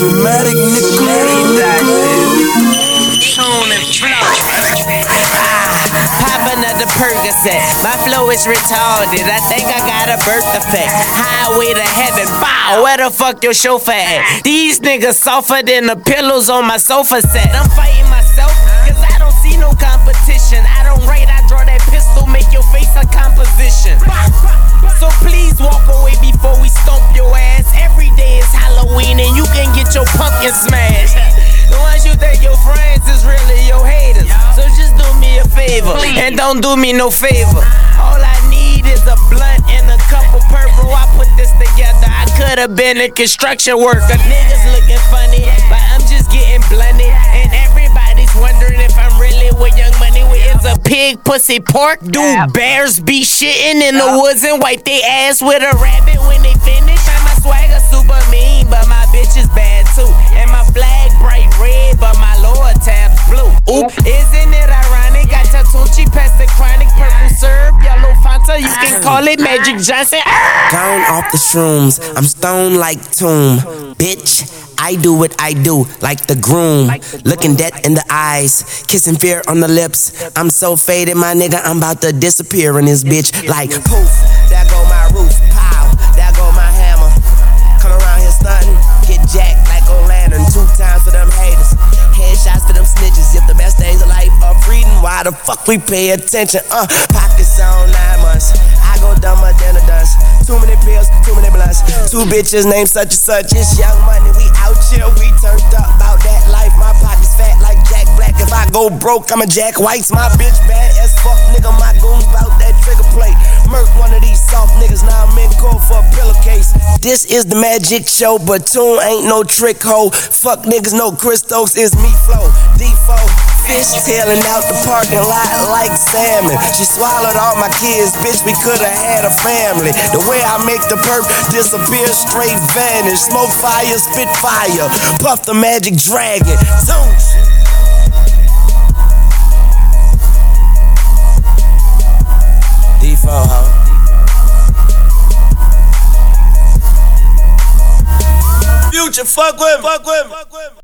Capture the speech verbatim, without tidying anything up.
Dramatic Popping up the Percocet, my flow is retarded. I think I got a birth defect. Highway to heaven, bow. Where the fuck your chauffeur at? These niggas softer than the pillows on my sofa set. I'm fighting myself, cause I don't see no competition. I don't write, I draw that pistol, make your face a composition. So please walk away before we stomp your ass. Every day is Halloween and you can get your pumpkin smashed. The ones you think your friends is really your haters. So just do me a favor and don't do me no favor. All I need is a blunt and a couple purple. I put this together. I could've been a construction worker. Niggas looking funny, but I'm just getting blunted. And everybody's wondering if I'm really with Young Money. Is a pig, pussy, pork? Do bears be shitting in the woods and wipe their ass with a rabbit when they finish? And my swagger super mean, but my bitch is bad too. And my flag bright red, but my lower tab's blue. Oop, isn't it ironic? Got Tatucci, past the chronic, purple syrup, yellow Fanta. You can call it Magic Johnson. Gone off the shrooms, I'm stoned like Tomb. Bitch, I do what I do, like the groom. Looking death in the eyes, kissing fear on the lips. I'm so faded, my nigga, I'm about to disappear in this bitch. Like poof, there go my roof. Pow, there go my hammer. Come around here stunting, get jacked like a lantern. Two times for them haters, headshots for them snitches. If the best days of life are freedom, why the fuck we pay attention? Uh, pockets on nine months, I go dumber than a dust. Too many pills, too many blunts. Two bitches named such and such. It's Young Money, we out here, we turned up about that life. My pockets fat like Jack Black. If I go broke, I'm a Jack White's. My bitch bad as fuck, nigga. My goons bout that trigger play. Murk one of these soft niggas, now I'm in court for a pillowcase. This is the magic show, but Tune ain't no trick hoe. Fuck niggas, no Chris Stokes, it's me flow. D four, fish tailing out the parking lot like salmon. She swallowed all my kids, bitch, we coulda had a family. The way I make the perk disappear, straight vanish. Smoke fire, spit fire, puff the magic dragon. Zoom. D four, ho. Future, fuck with him, fuck with him.